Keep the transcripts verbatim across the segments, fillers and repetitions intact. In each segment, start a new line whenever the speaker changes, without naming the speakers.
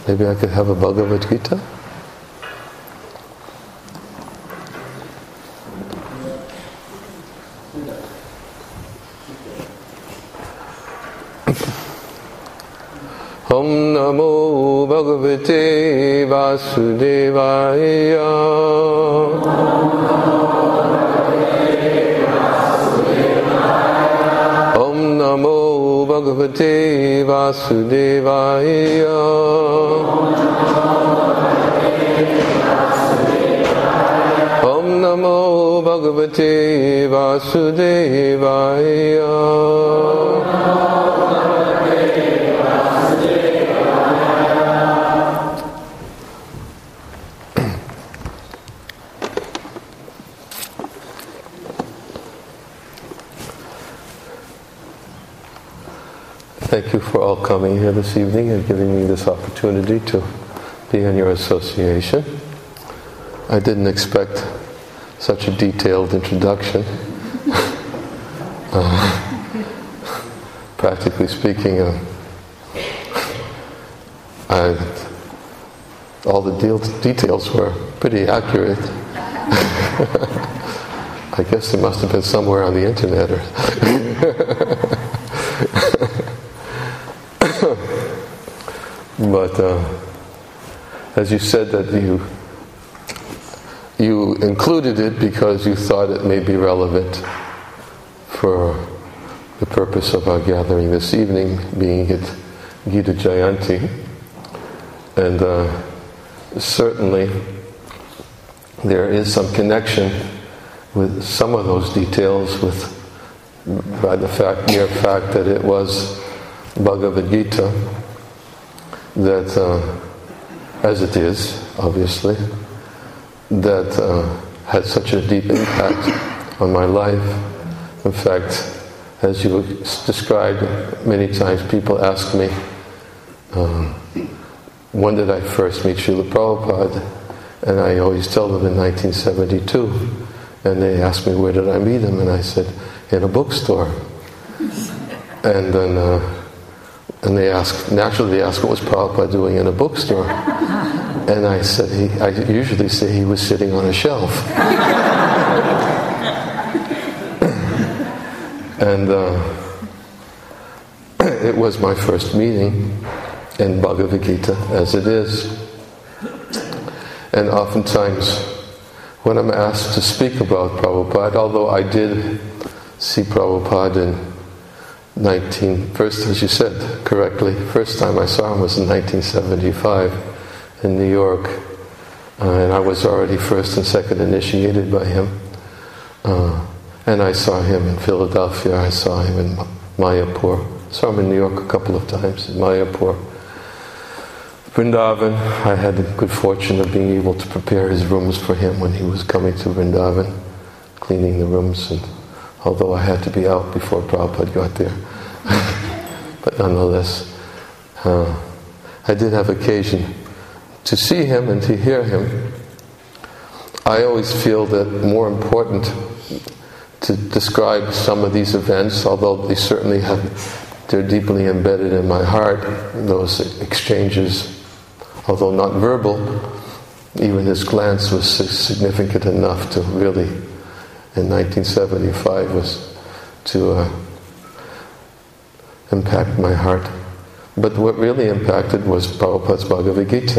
Maybe I could have a Bhagavad Gita? Om Namo Bhagavate Vasudevaya. Om Namo Bhagavate Vasudevaya. Om Namo Bhagavate Vasudevaya. Thank you for all coming here this evening and giving me this opportunity to be in your association. I didn't expect such a detailed introduction. uh, practically speaking, uh, I, all the deal, details were pretty accurate. I guess they must have been somewhere on the internet. Or But uh, as you said that you you included it because you thought it may be relevant for the purpose of our gathering this evening, being it Gita Jayanti, and uh, certainly there is some connection with some of those details with by the fact mere fact that it was Bhagavad Gita. That, uh, as it is, obviously, that uh, had such a deep impact on my life. In fact, as you described many times, people ask me, uh, when did I first meet Srila Prabhupada? And I always tell them in nineteen seventy-two. And they ask me, where did I meet him? And I said, in a bookstore. And then... Uh, And they ask, naturally they ask, what was Prabhupada doing in a bookstore? And I said, he, I usually say he was sitting on a shelf. And uh, it was my first meeting in Bhagavad Gita, as it is. And oftentimes, when I'm asked to speak about Prabhupada, although I did see Prabhupada in nineteen first, as you said correctly, first time I saw him was in nineteen seventy-five in New York, uh, and I was already first and second initiated by him. Uh, and I saw him in Philadelphia, I saw him in Mayapur, saw him in New York a couple of times, in Mayapur. Vrindavan, I had the good fortune of being able to prepare his rooms for him when he was coming to Vrindavan, cleaning the rooms, and although I had to be out before Prabhupada got there. But nonetheless, uh, I did have occasion to see him and to hear him. I always feel that more important to describe some of these events, although they certainly have, they're deeply embedded in my heart, those exchanges, although not verbal, even his glance was significant enough to really, in nineteen seventy-five, was to uh, impact my heart. But what really impacted was Prabhupada's Bhagavad Gita.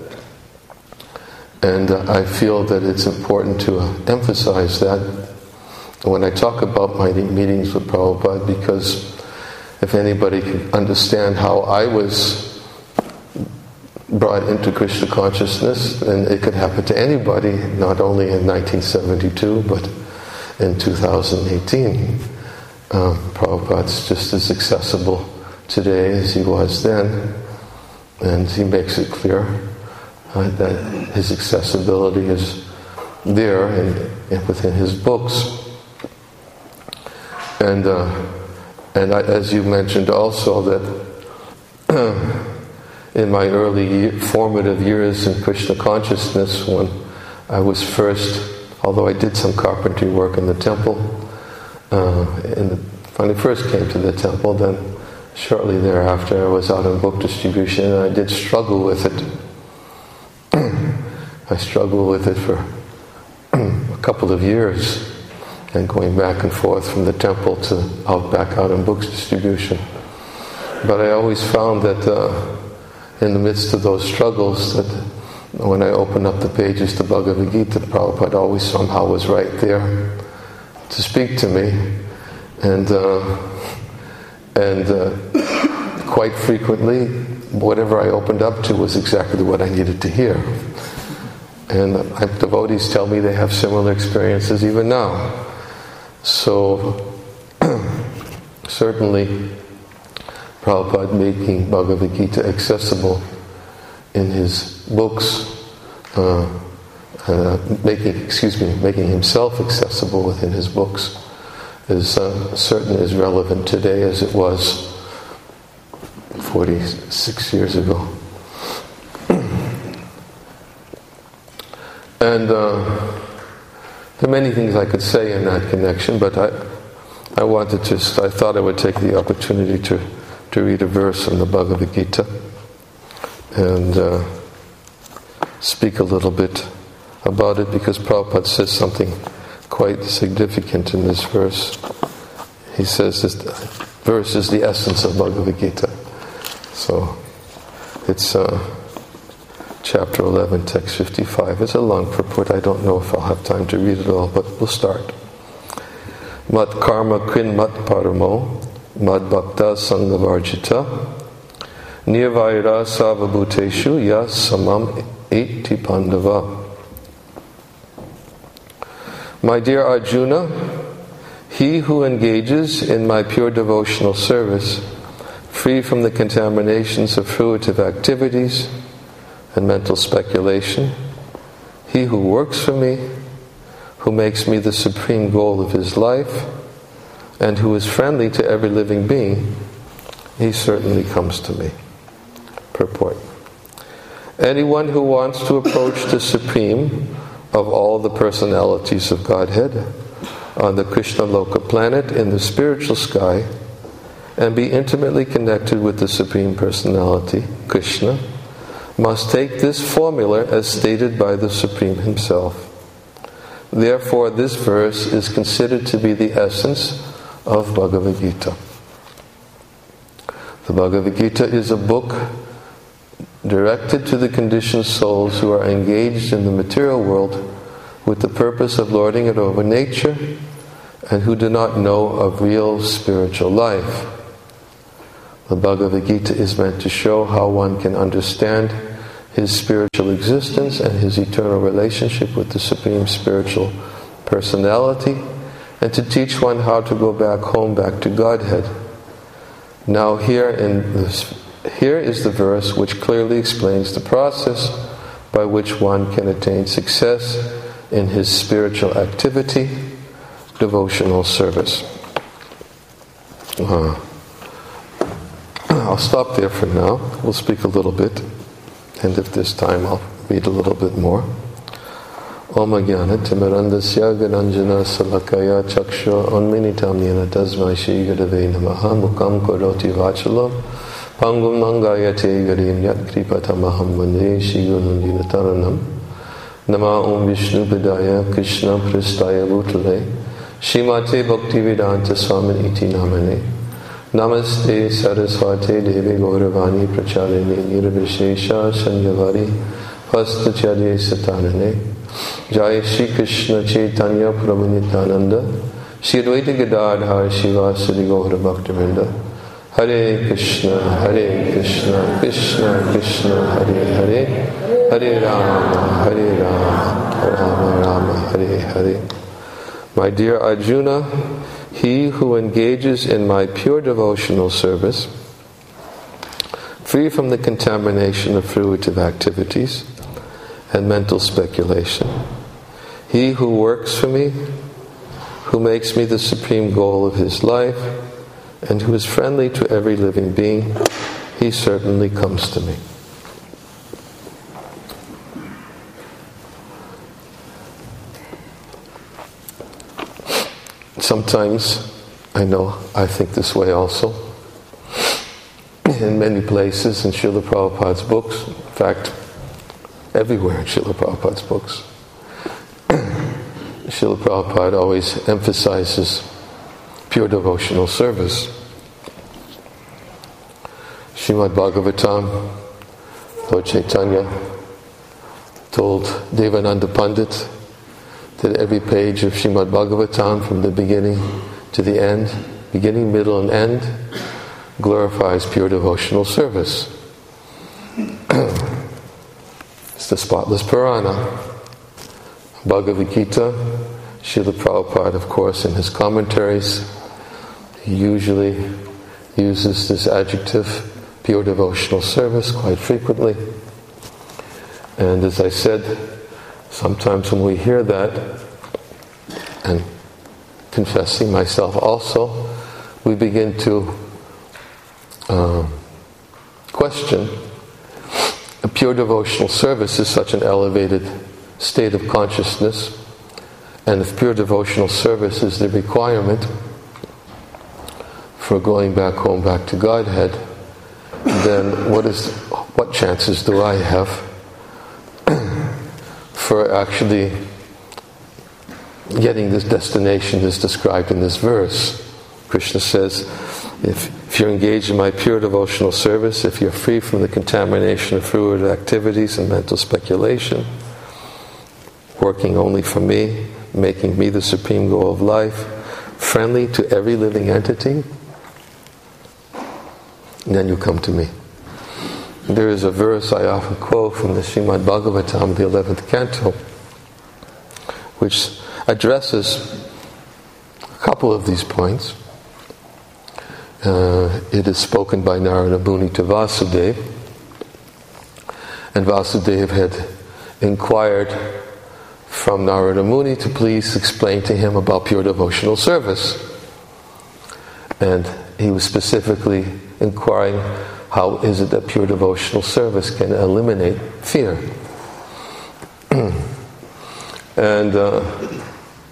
And uh, I feel that it's important to uh, emphasize that when I talk about my meetings with Prabhupada, because if anybody can understand how I was brought into Krishna consciousness, then it could happen to anybody, not only in nineteen seventy-two, but in two thousand eighteen. Um, Prabhupada's just as accessible today as he was then, and he makes it clear uh, that his accessibility is there and, and within his books. And uh, and I, as you mentioned also, that in my early year, formative years in Krishna consciousness, when I was first, although I did some carpentry work in the temple, uh, in the, when I first came to the temple, then shortly thereafter, I was out on book distribution, and I did struggle with it. I struggled with it for a couple of years, and going back and forth from the temple to out back out on books distribution. But I always found that uh, in the midst of those struggles, that when I opened up the pages to Bhagavad Gita, Prabhupada always somehow was right there to speak to me, and uh, and uh, quite frequently, whatever I opened up to was exactly what I needed to hear. And uh, devotees tell me they have similar experiences even now. So certainly, Prabhupada making Bhagavad Gita accessible in his books, uh, uh, making excuse me, making himself accessible within his books, is uh, certainly as relevant today as it was forty-six years ago. And uh, there are many things I could say in that connection, but I, I wanted to. I thought I would take the opportunity to, to read a verse from the Bhagavad Gita and uh, speak a little bit about it, because Prabhupada says something quite significant in this verse. He says this verse is the essence of Bhagavad Gita. So it's uh, chapter eleven, text fifty-five. It's a long purport. I don't know if I'll have time to read it all, but we'll start. Mat karma krin mat paramo, mad bhakta sangavarjita, nirvaira savabhuteshu yas samam iti pandava. My dear Arjuna, he who engages in my pure devotional service, free from the contaminations of fruitive activities and mental speculation, he who works for me, who makes me the supreme goal of his life, and who is friendly to every living being, he certainly comes to me. Purport. Anyone who wants to approach the supreme of all the personalities of Godhead on the Krishna Loka planet in the spiritual sky and be intimately connected with the Supreme Personality, Krishna, must take this formula as stated by the Supreme Himself. Therefore, this verse is considered to be the essence of Bhagavad Gita. The Bhagavad Gita is a book directed to the conditioned souls who are engaged in the material world with the purpose of lording it over nature and who do not know of real spiritual life. The Bhagavad Gita is meant to show how one can understand his spiritual existence and his eternal relationship with the Supreme Spiritual Personality, and to teach one how to go back home, back to Godhead. Now here in this Here is the verse which clearly explains the process by which one can attain success in his spiritual activity, devotional service. Uh, I'll stop there for now. We'll speak a little bit, and if there's time, I'll read a little bit more. Om Jnana Timirandasya Gananjana Salakaya Chaksha Onminitam Yena Tasmai Shri Gurave Namaha Mukam Karoti Vachalam Pangum Nangayate Garim Yat Kripatamaham Vande Shri Gurunjina Taranam Nama Om Vishnu Padaya Krishna Pristaya Bhutale Shrimate Bhaktivedanta Swami Iti Namane Namaste Saraswate Devi Gauravani Pracharini Nirvishesha Shanyavari Pastacharya Satanane Jai Shri Krishna Chaitanya Prabhu Nityananda Shri Advaita Gadadhar Shivasadi Gaura Bhaktivinoda Hare Krishna Hare Krishna Krishna Krishna Hare Hare Hare Rama Hare Rama Rama Rama Hare Hare. My dear Arjuna, he who engages in my pure devotional service, free from the contamination of fruitive activities and mental speculation, he who works for me, who makes me the supreme goal of his life, and who is friendly to every living being, he certainly comes to me. Sometimes, I know, I think this way also. in many places in Srila Prabhupada's books, in fact, everywhere in Srila Prabhupada's books, Srila Prabhupada always emphasizes pure devotional service. Srimad Bhagavatam, Lord Chaitanya told Devananda Pandit that every page of Srimad Bhagavatam from the beginning to the end, beginning, middle, and end, glorifies pure devotional service. It's the spotless Purana. Bhagavad Gita, Srila Prabhupada, of course, in his commentaries, he usually uses this adjective, pure devotional service, quite frequently. And as I said, sometimes when we hear that, and confessing myself also, we begin to uh, question. A pure devotional service is such an elevated state of consciousness, and if pure devotional service is the requirement for going back home, back to Godhead, then what is what chances do I have for actually getting this destination as described in this verse? Krishna says, if, if you're engaged in my pure devotional service, if you're free from the contamination of fruitive activities and mental speculation, working only for me, making me the supreme goal of life, friendly to every living entity, and then you come to me. There is a verse I often quote from the Srimad Bhagavatam, the eleventh canto, which addresses a couple of these points. Uh, it is spoken by Narada Muni to Vasudeva, and Vasudeva had inquired from Narada Muni to please explain to him about pure devotional service. And he was specifically inquiring, how is it that pure devotional service can eliminate fear? And uh,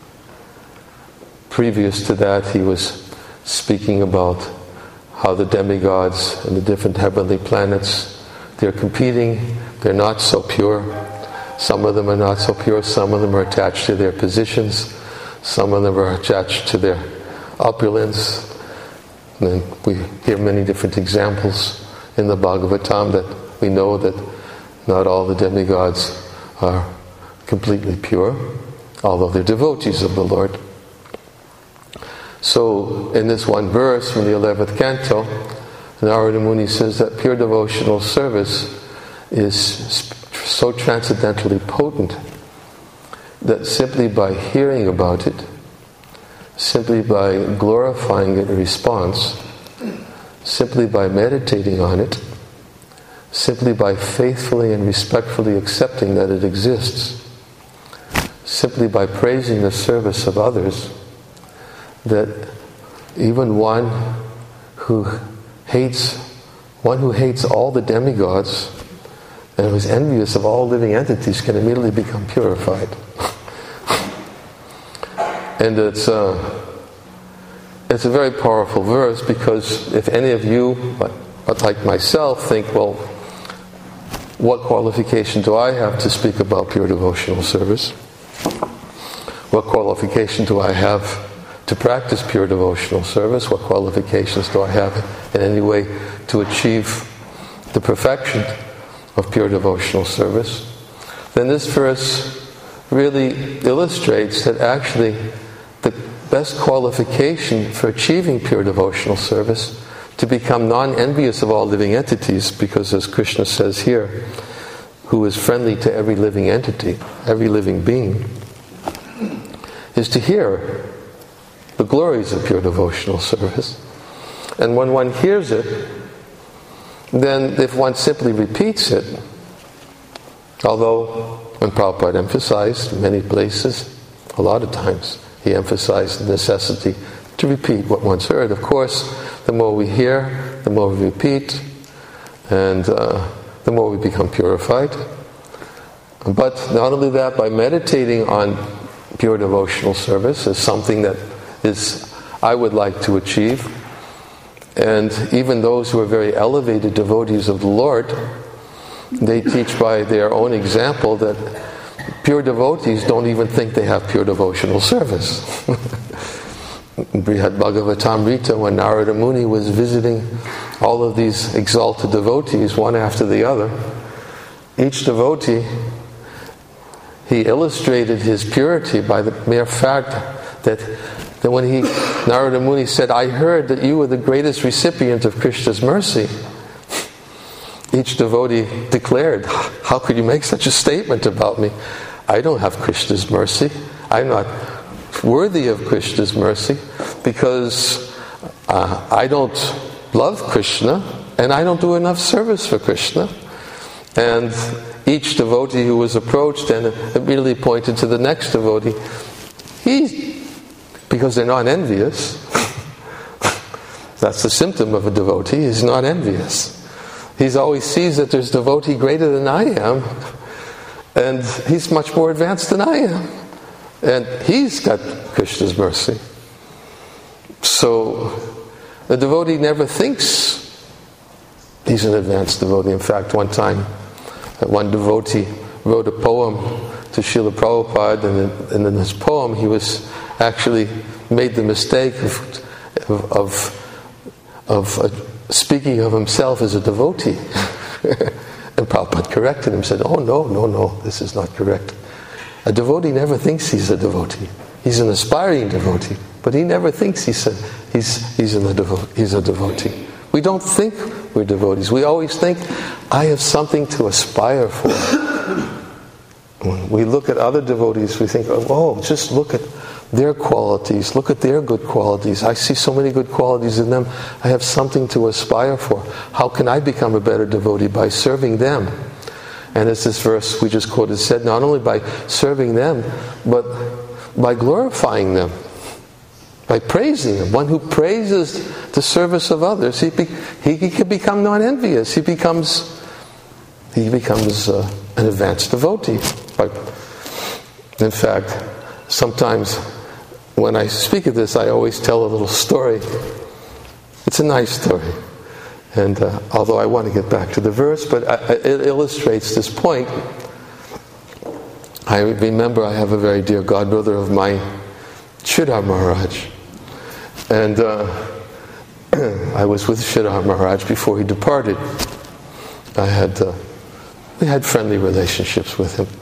previous to that, he was speaking about how the demigods and the different heavenly planets, they're competing, they're not so pure. Some of them are not so pure, some of them are attached to their positions, some of them are attached to their opulence. And we hear many different examples in the Bhagavatam that we know that not all the demigods are completely pure, although they're devotees of the Lord. So, in this one verse from the eleventh canto, Narada Muni says that pure devotional service is so transcendently potent that simply by hearing about it, simply by glorifying it in response, simply by meditating on it, simply by faithfully and respectfully accepting that it exists, simply by praising the service of others, that even one who hates one who hates all the demigods and who's envious of all living entities can immediately become purified. And it's uh, it's a very powerful verse, because if any of you, like myself, think, well, what qualification do I have to speak about pure devotional service? What qualification do I have to practice pure devotional service? What qualifications do I have in any way to achieve the perfection of pure devotional service? Then this verse really illustrates that actually the best qualification for achieving pure devotional service, to become non-envious of all living entities, because as Krishna says here, who is friendly to every living entity, every living being, is to hear the glories of pure devotional service. And when one hears it, then if one simply repeats it, although when Prabhupada emphasized in many places, a lot of times, he emphasized the necessity to repeat what one's heard. Of course, the more we hear, the more we repeat, and uh, the more we become purified. But not only that, by meditating on pure devotional service is something that is I would like to achieve, And even those who are very elevated devotees of the Lord, they teach by their own example that pure devotees don't even think they have pure devotional service. Brihad Bhagavatamrita, when Narada Muni was visiting all of these exalted devotees, one after the other, each devotee, he illustrated his purity by the mere fact that, that when he, Narada Muni said, "I heard that you were the greatest recipient of Krishna's mercy," each devotee declared, "How could you make such a statement about me? I don't have Krishna's mercy. I'm not worthy of Krishna's mercy because uh, I don't love Krishna and I don't do enough service for Krishna." And each devotee who was approached and immediately pointed to the next devotee, he, because they're not envious, that's the symptom of a devotee, he's not envious. He always sees that there's a devotee greater than I am, and he's much more advanced than I am. And he's got Krishna's mercy. So the devotee never thinks he's an advanced devotee. In fact, one time, one devotee wrote a poem to Srila Prabhupada, and in, and in this poem he was actually made the mistake of, of, of uh, speaking of himself as a devotee. And Prabhupada corrected him, said, "Oh no, no, no, this is not correct. A devotee never thinks he's a devotee. He's an aspiring devotee, but he never thinks he's a, he's, he's, a devo- he's a devotee. We don't think we're devotees. We always think, I have something to aspire for." When we look at other devotees, we think, oh, just look at their qualities, look at their good qualities. I see so many good qualities in them. I have something to aspire for. How can I become a better devotee? By serving them. And as this verse we just quoted said, not only by serving them, but by glorifying them, by praising them. One who praises the service of others, he, be, he, he can become non-envious. He becomes he becomes uh, an advanced devotee. But in fact, sometimes when I speak of this, I always tell a little story. It's a nice story. And uh, although I want to get back to the verse, but I, I, it illustrates this point. I remember I have a very dear godbrother of mine, Sridhar Maharaj. And uh, I was with Sridhar Maharaj before he departed. I had, uh, we had friendly relationships with him.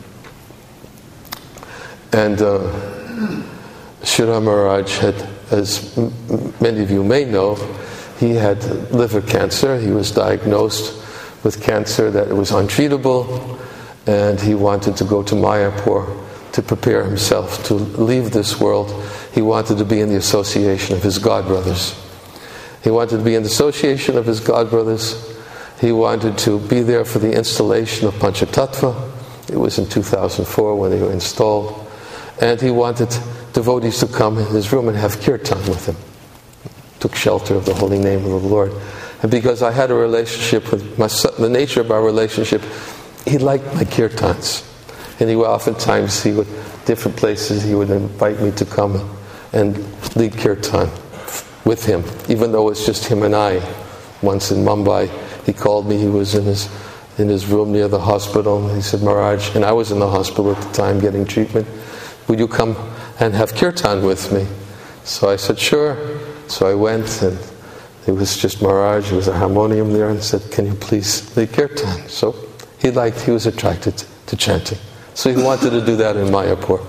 And uh, Sridhar Maharaj had, as m- many of you may know, he had liver cancer. He was diagnosed with cancer that was untreatable, and he wanted to go to Mayapur to prepare himself to leave this world. He wanted to be in the association of his godbrothers. He wanted to be in the association of his godbrothers. He wanted to be there for the installation of Panchatattva. It was in two thousand four when they were installed. And he wanted devotees to come in his room and have kirtan with him. Took shelter of the holy name of the Lord. And because I had a relationship with my son, the nature of our relationship, he liked my kirtans. And he would oftentimes, he would, different places, he would invite me to come and lead kirtan with him, even though it's just him and I. Once in Mumbai, he called me, he was in his in his room near the hospital, and he said, "Maharaj," and I was in the hospital at the time getting treatment, "would you come and have kirtan with me?" So I said, "Sure." So I went, and it was just Maharaj, there was a harmonium there, and said, "Can you please lead kirtan?" So he liked, he was attracted to chanting. So he wanted to do that in Mayapur.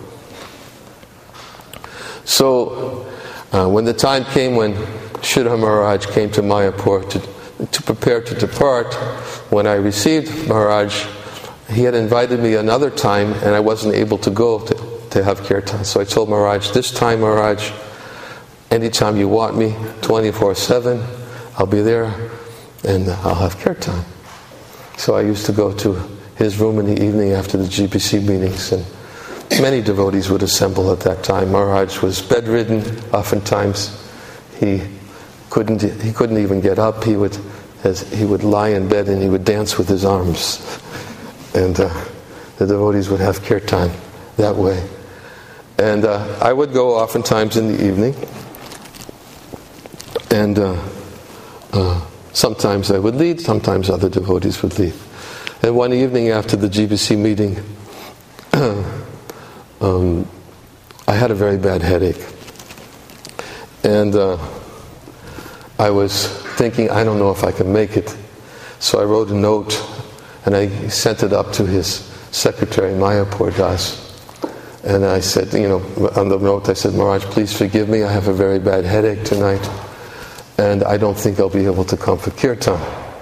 So uh, when the time came when Sridhar Maharaj came to Mayapur to, to prepare to depart, when I received Maharaj, he had invited me another time, and I wasn't able to go to, to have kirtan. So I told Maharaj, "This time, Maharaj, anytime you want me, twenty-four seven, I'll be there, and I'll have kirtan." So I used to go to his room in the evening after the G B C meetings, and many devotees would assemble at that time. Maharaj was bedridden. Oftentimes, he couldn't he couldn't even get up. He would as he would lie in bed and he would dance with his arms, and uh, the devotees would have kirtan that way. And uh, I would go oftentimes in the evening. And uh, Uh, sometimes I would lead, sometimes other devotees would lead. And one evening after the G B C meeting, um, I had a very bad headache. And uh, I was thinking, I don't know if I can make it. So I wrote a note and I sent it up to his secretary, Mayapur Das. And I said, you know, on the note I said, Maharaj, please forgive me, I have a very bad headache tonight. And I don't think I'll be able to come for kirtan.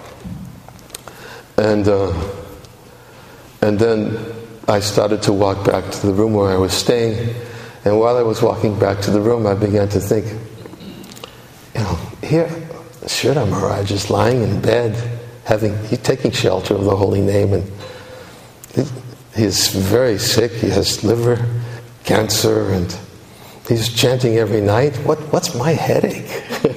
And uh, and then I started to walk back to the room where I was staying. And while I was walking back to the room, I began to think, you know, here, Sridhar Maharaj is lying in bed, having he's taking shelter of the holy name, and he, he's very sick. He has liver cancer, and he's chanting every night. What what's my headache?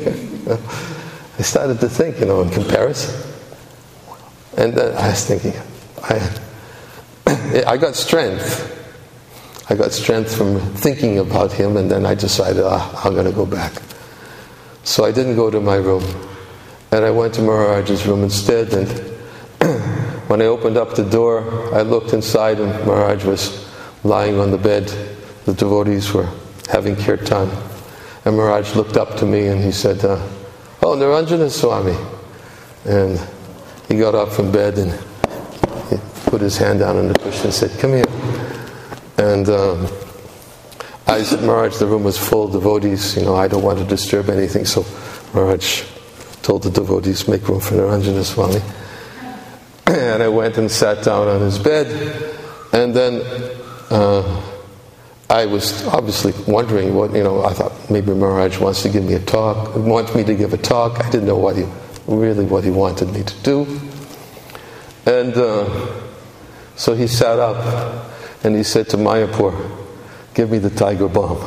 I started to think, you know, in comparison. And then I was thinking, I, I got strength. I got strength from thinking about him, and then I decided, ah, I'm going to go back. So I didn't go to my room, and I went to Maharaj's room instead. And when I opened up the door, I looked inside, and Maharaj was lying on the bed. The devotees were having kirtan. And Maharaj looked up to me and he said, uh, oh, Niranjana Swami. And he got up from bed and he put his hand down on the cushion and said, come here. And um, I said, Maharaj, the room was full of devotees, you know, I don't want to disturb anything. So Maharaj told the devotees, make room for Niranjana Swami. And I went and sat down on his bed. And then uh, I was obviously wondering what, you know, I thought maybe Maharaj wants to give me a talk, wants me to give a talk. I didn't know what he, really what he wanted me to do. And uh, so he sat up and he said to Mayapur, give me the tiger balm.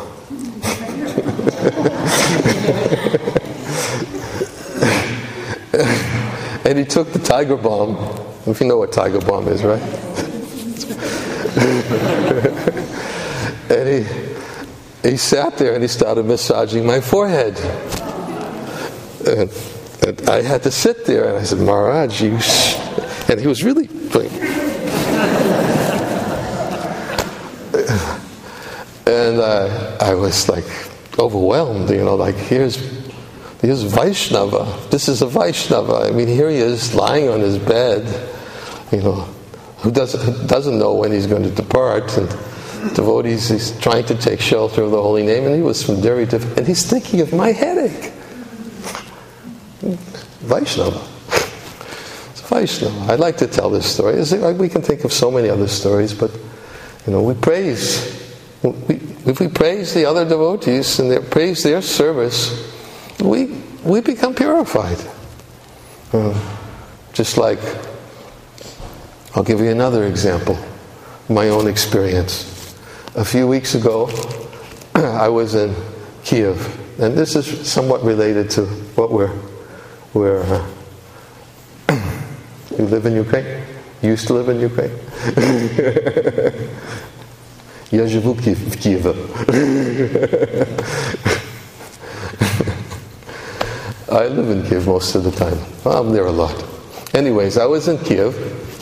And he took the tiger balm. If you know what tiger balm is, right? And he he sat there and he started massaging my forehead. And, and I had to sit there, and I said, Maharaj, you... Sh-. And he was really doing... And uh, I was like overwhelmed, you know, like here's, here's Vaishnava. This is a Vaishnava. I mean, here he is lying on his bed, you know, who doesn't, who doesn't know when he's going to depart, and devotees, he's trying to take shelter of the holy name, and he was from very different, and he's thinking of my headache. Vaishnava. It's Vaishnava. I'd like to tell this story. We can think of so many other stories, but, you know, we praise. We, if we praise the other devotees and they praise their service, we we become purified. Uh, just like, I'll give you another example, my own experience. A few weeks ago, I was in Kiev, and this is somewhat related to what we're we're. Uh, you live in Ukraine? You used to live in Ukraine? Я живу в Киеве. I live in Kiev most of the time. I'm there a lot. Anyways, I was in Kiev,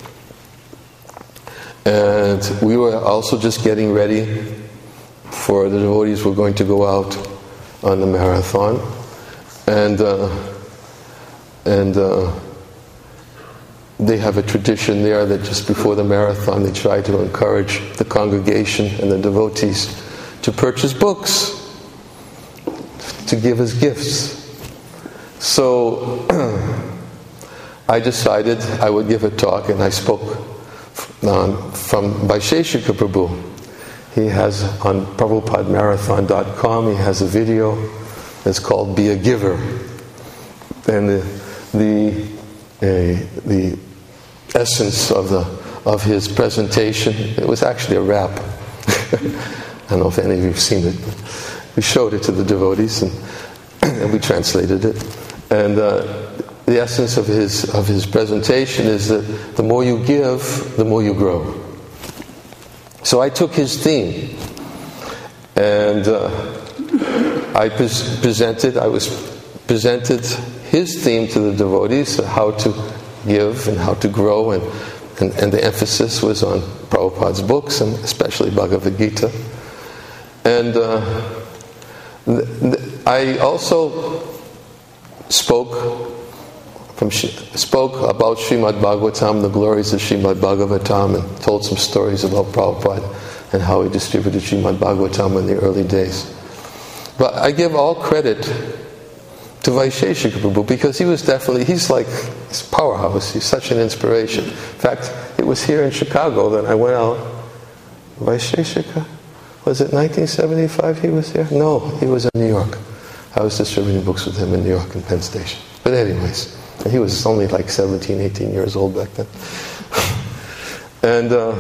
and we were also just getting ready for the devotees were going to go out on the marathon, and uh, and uh, they have a tradition there that just before the marathon they try to encourage the congregation and the devotees to purchase books to give as gifts. So I decided I would give a talk, and I spoke um, from Vaisheshika Prabhu. He has on Prabhupada Marathon dot com, he has a video that's called Be a Giver. And the the, uh, the essence of the of his presentation, it was actually a rap. I don't know if any of you have seen it. We showed it to the devotees, and, and we translated it. And uh, the essence of his of his presentation is that the more you give, the more you grow. So I took his theme, and uh, I pres- presented. I was presented his theme to the devotees, how to give and how to grow, and, and, and the emphasis was on Prabhupada's books, and especially Bhagavad Gita. And uh, th- th- I also spoke from spoke about Srimad Bhagavatam, the glories of Srimad Bhagavatam, and told some stories about Prabhupada and how he distributed Srimad Bhagavatam in the early days. But I give all credit to Vaisheshika Prabhu, because he was definitely, he's like this powerhouse, he's such an inspiration. In fact, it was here in Chicago that I went out. Vaisheshika? Was it nineteen seventy-five he was here? No, he was in New York. I was distributing books with him in New York in Penn Station. But anyways, and he was only like seventeen, eighteen years old back then. and uh,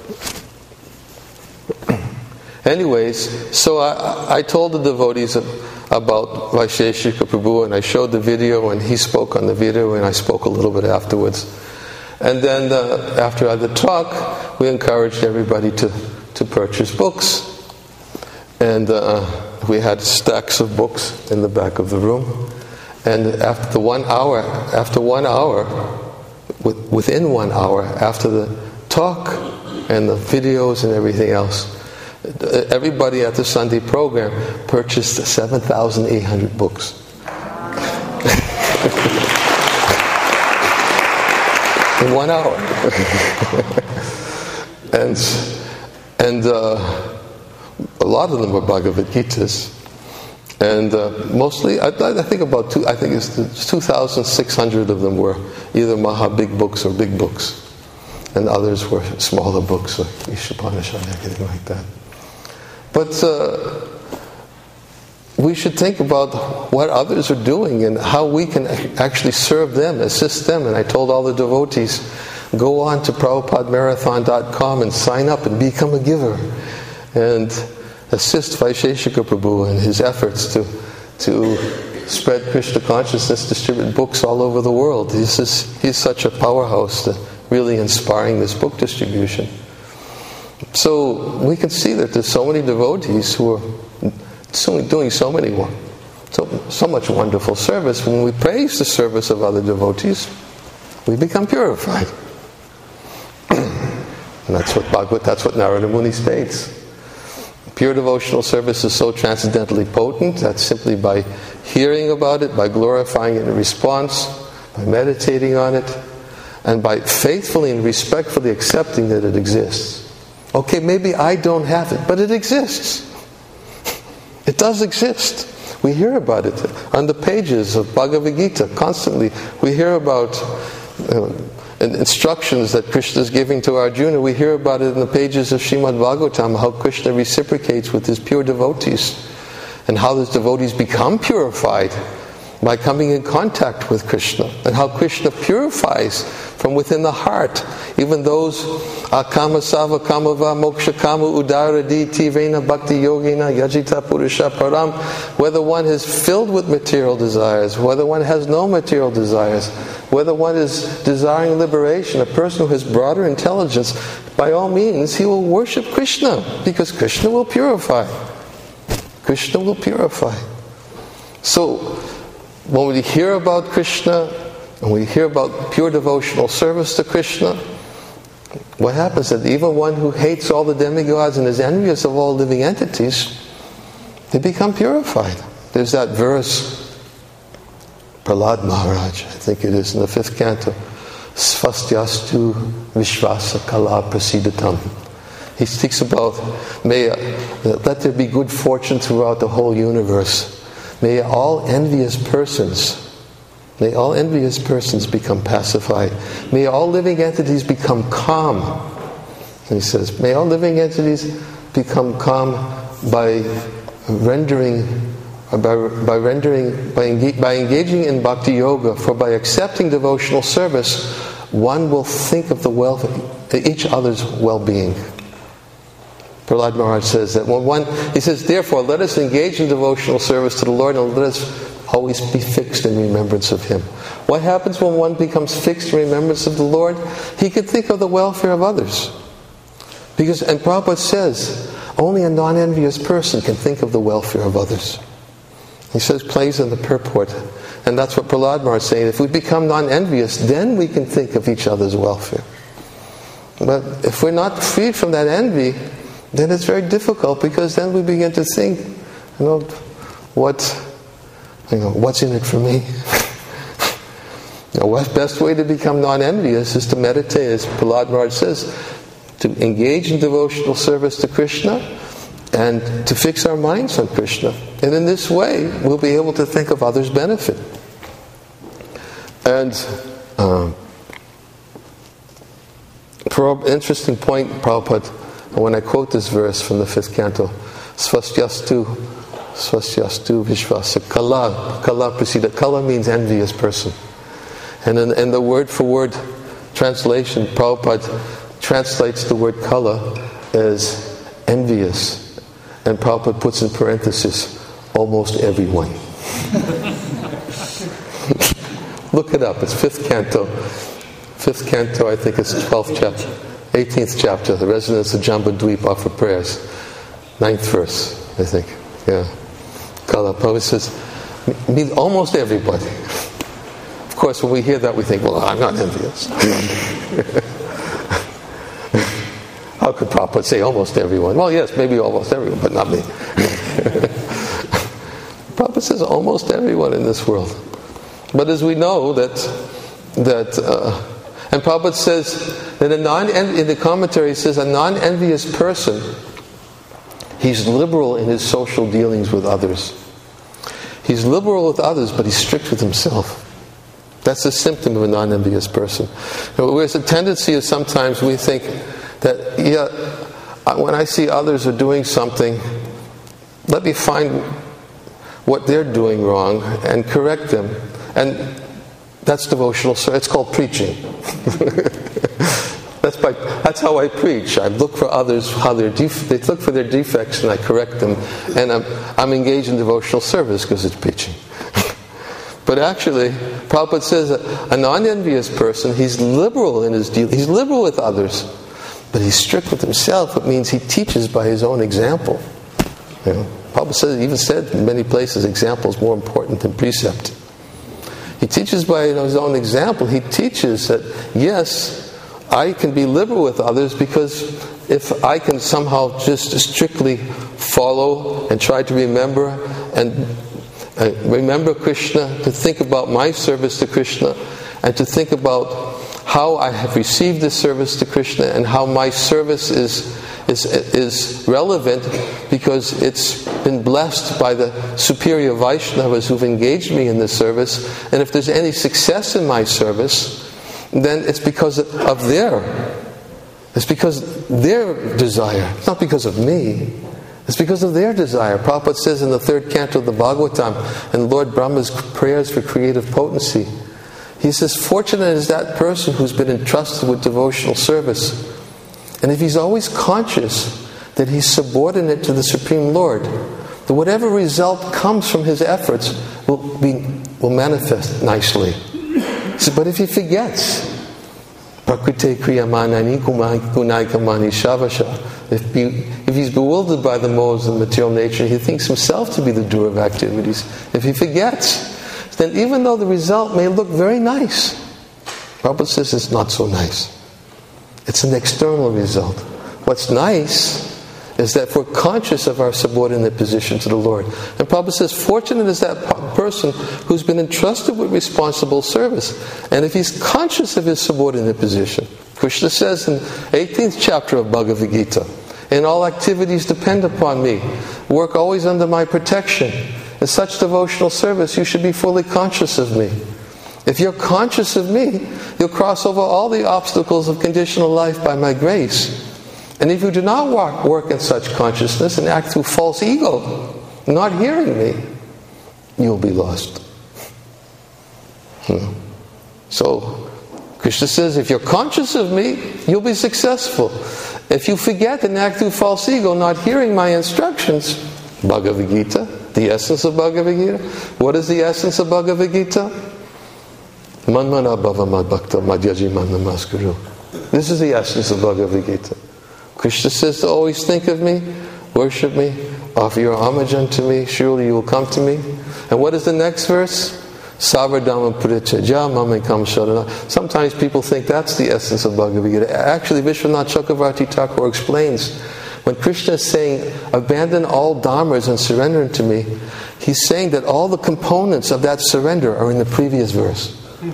anyways, so I, I told the devotees about Vaisheshika Prabhu, and I showed the video, and he spoke on the video, and I spoke a little bit afterwards. And then uh, after the talk, we encouraged everybody to, to purchase books. And uh, we had stacks of books in the back of the room. And after the one hour, after one hour, within one hour, after the talk and the videos and everything else, everybody at the Sunday program purchased seven thousand eight hundred books. In one hour. and and uh, a lot of them were Bhagavad Gitas. And uh, mostly, I, I think about two, I think it's two thousand six hundred of them were either Maha big books or big books. And others were smaller books, like Ishopanishad and everything like that. But uh, we should think about what others are doing and how we can actually serve them, assist them. And I told all the devotees, go on to Prabhupada Marathon dot com and sign up and become a giver. And assist Vaisheshika Prabhu in his efforts to to spread Krishna consciousness, distribute books all over the world. He's, just, he's such a powerhouse, to really inspiring this book distribution. So we can see that there's so many devotees who are so, doing so many so, so much wonderful service. When we praise the service of other devotees, we become purified. And that's what Bhagavad, that's what Narada Muni states. Pure devotional service is so transcendently potent that simply by hearing about it, by glorifying it in response, by meditating on it, and by faithfully and respectfully accepting that it exists. Okay, maybe I don't have it, but it exists. It does exist. We hear about it on the pages of Bhagavad Gita constantly. We hear about uh, instructions that Krishna is giving to Arjuna. We hear about it in the pages of Srimad Bhagavatam, how Krishna reciprocates with his pure devotees, and how those devotees become purified by coming in contact with Krishna, and how Krishna purifies from within the heart even those akama sava kamava moksha kama udaradi tivena bhakti yogina yajita purusha param, whether one is filled with material desires, whether one has no material desires, whether one is desiring liberation, a person who has broader intelligence, by all means he will worship Krishna, because Krishna will purify. Krishna will purify. So when we hear about Krishna, and we hear about pure devotional service to Krishna, what happens is that even one who hates all the demigods and is envious of all living entities, they become purified. There's that verse, Prahlad Maharaj, I think it is in the fifth canto, Svastyastu Vishvasa Kala Prasidatam. He speaks about, may uh, let there be good fortune throughout the whole universe. May all envious persons, may all envious persons become pacified. May all living entities become calm. And he says, may all living entities become calm by rendering, by, by rendering, by, engage, by engaging in bhakti yoga. For by accepting devotional service, one will think of the welfare, each other's well-being. Prahlad Maharaj says that when one, he says, therefore, let us engage in devotional service to the Lord, and let us always be fixed in remembrance of Him. What happens when one becomes fixed in remembrance of the Lord? He can think of the welfare of others. Because, and Prabhupada says, only a non-envious person can think of the welfare of others. He says, plays in the purport, And that's what Prahlad Maharaj is saying. If we become non-envious, then we can think of each other's welfare. But if we're not freed from that envy, then it's very difficult, because then we begin to think, you know, what, you know, what's in it for me? The best way to become non-envious is to meditate, as Prahlad Maharaj says, to engage in devotional service to Krishna and to fix our minds on Krishna. And in this way, we'll be able to think of others' benefit. And um, interesting point, Prabhupada, when I quote this verse from the fifth canto, Svastyastu, Svastyastu Vishvasa Kala, Kala Prasida. Kala means envious person. And in, in the word-for-word translation, Prabhupada translates the word Kala as envious. And Prabhupada puts in parenthesis, almost everyone. Look it up, it's fifth canto. Fifth canto, I think it's twelfth chapter. eighteenth chapter, the residents of Jambudweep offer prayers. Ninth verse, I think. Yeah. Kala Prabhupada says, means almost everybody. Of course, when we hear that, we think, well, I'm not envious. How could Prabhupada say almost everyone? Well, yes, maybe almost everyone, but not me. Prabhupada says almost everyone in this world. But as we know that, that uh, and Prabhupada says that a non in the commentary, he says a non-envious person, he's liberal in his social dealings with others. He's liberal with others, but he's strict with himself. That's a symptom of a non-envious person. Whereas a tendency is sometimes we think that, yeah, when I see others are doing something, let me find what they're doing wrong and correct them. And that's devotional service. It's called preaching. that's by, that's how I preach. I look for others, how they're def- they look for their defects, and I correct them. And I'm, I'm engaged in devotional service because it's preaching. But actually, Prabhupada says a, a non-envious person, he's liberal in his deal. He's liberal with others, but he's strict with himself. It means he teaches by his own example. You know, Prabhupada says, even said in many places, example is more important than precept. He teaches by his own example. He teaches that, yes, I can be liberal with others, because if I can somehow just strictly follow and try to remember and uh, remember Krishna, to think about my service to Krishna, and to think about how I have received this service to Krishna and how my service is is is relevant because it's been blessed by the superior Vaishnavas who've engaged me in this service. And if there's any success in my service, then it's because of their, it's because their desire. It's not because of me. It's because of their desire. Prabhupada says in the third canto of the Bhagavatam, in Lord Brahma's prayers for creative potency, he says, fortunate is that person who's been entrusted with devotional service. And if he's always conscious that he's subordinate to the Supreme Lord, that whatever result comes from his efforts will be will manifest nicely. So, but if he forgets, Prakrite Kriyamanani Gunaikamani Shavasha, if he, if he's bewildered by the modes of material nature, he thinks himself to be the doer of activities. If he forgets, then even though the result may look very nice, Prabhupada says it's not so nice. It's an external result. What's nice is that we're conscious of our subordinate position to the Lord. And Prabhupada says, fortunate is that person who's been entrusted with responsible service. And if he's conscious of his subordinate position, Krishna says in eighteenth chapter of Bhagavad Gita, in all activities depend upon me. Work always under my protection. In such devotional service, you should be fully conscious of me. If you're conscious of me, you'll cross over all the obstacles of conditional life by my grace. And if you do not walk, work in such consciousness and act through false ego, not hearing me, you'll be lost. Hmm. So, Krishna says, if you're conscious of me, you'll be successful. If you forget and act through false ego, not hearing my instructions, Bhagavad Gita, the essence of Bhagavad Gita. What is the essence of Bhagavad Gita? Manmana bhava madbhakta madhyaji manamaskuru. This is the essence of Bhagavad Gita. Krishna says to always think of me, worship me, offer your homage unto me, surely you will come to me. And what is the next verse? Savardama Purichaja Mamekam Sharana. Sometimes people think that's the essence of Bhagavad Gita. Actually, Vishwanath Chakravarti Thakur explains, when Krishna is saying, abandon all dharmas and surrender unto me, he's saying that all the components of that surrender are in the previous verse.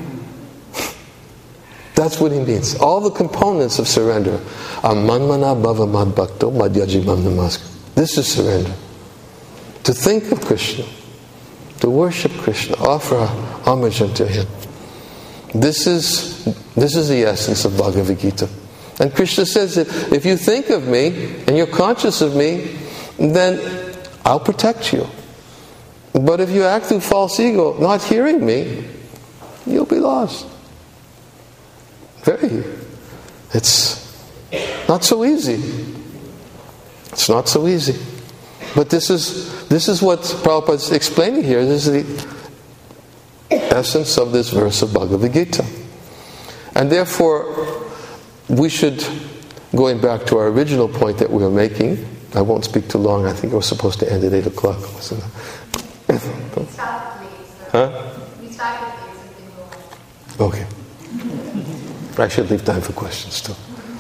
That's what he means. All the components of surrender are manmana bhava mad bhakto madhyajimam namaskar. This is surrender. To think of Krishna, to worship Krishna, offer homage unto Him. This is this is the essence of Bhagavad Gita. And Krishna says that if you think of me and you're conscious of me, then I'll protect you. But if you act through false ego, not hearing me, you'll be lost. Very. It's not so easy. It's not so easy. But this is this is what Prabhupada's explaining here. This is the essence of this verse of Bhagavad Gita. And therefore, we should, going back to our original point that we were making, I won't speak too long, I think I was supposed to end at eight o'clock. Wasn't it?
Stop, please.
Huh?
We start with you.
Okay. I should leave time for questions too.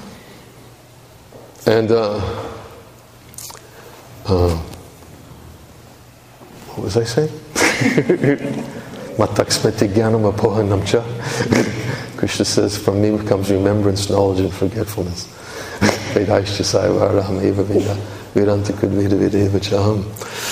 And uh, uh, what was I saying? Mataksmeti jnanam apohanam cha. Krishna says, from me comes remembrance, knowledge, and forgetfulness. Vedaishcha saivaraham eva veda virantikud veda vedeva chaham.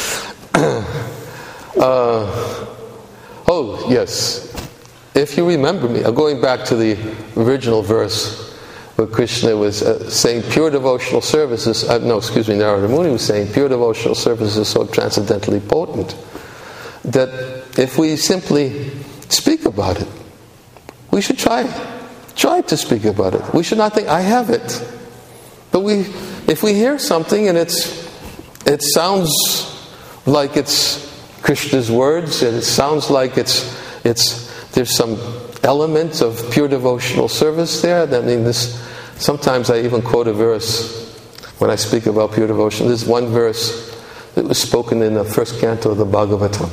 Oh, yes. If you remember me, I'm going back to the original verse where Krishna was uh, saying pure devotional services, uh, no, excuse me, Narada Muni was saying pure devotional service is so transcendently potent that if we simply speak about it, we should try, try to speak about it. We should not think, I have it. But we, if we hear something and it's, it sounds like it's Krishna's words, and it sounds like it's, it's, there's some element of pure devotional service there. I mean, this. Sometimes I even quote a verse when I speak about pure devotion. There's one verse that was spoken in the first canto of the Bhagavatam.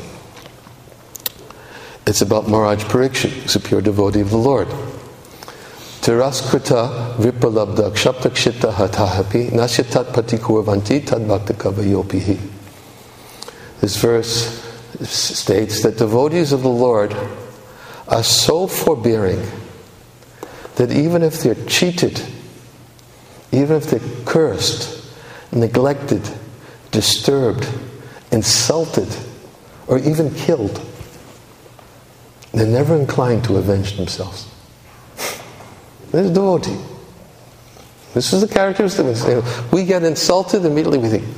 It's about Maharaj Parikshit, who's a pure devotee of the Lord. Tiraskrita vipalabda kshaptakshita hatahapi nasyatat patikurvanti tad bhaktakavayopihi. This verse states that devotees of the Lord are so forbearing that even if they're cheated, even if they're cursed, neglected, disturbed, insulted, or even killed, they're never inclined to avenge themselves. There's a devotee. This is the characteristic. We get insulted, immediately we think,